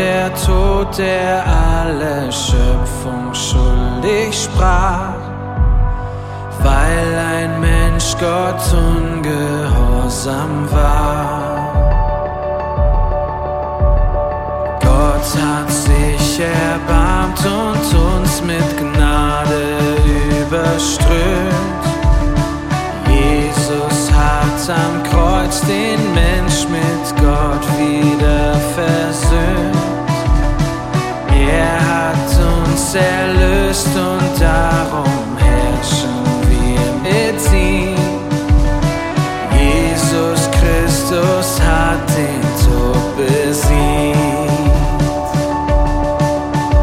der Tod, der alle Schöpfung schuldig sprach, weil ein Mensch Gott ungehorsam war. Gott hat sich erbarmt und uns mit Gnade überströmt. Jesus hat am Kreuz den Mensch mit Gott wie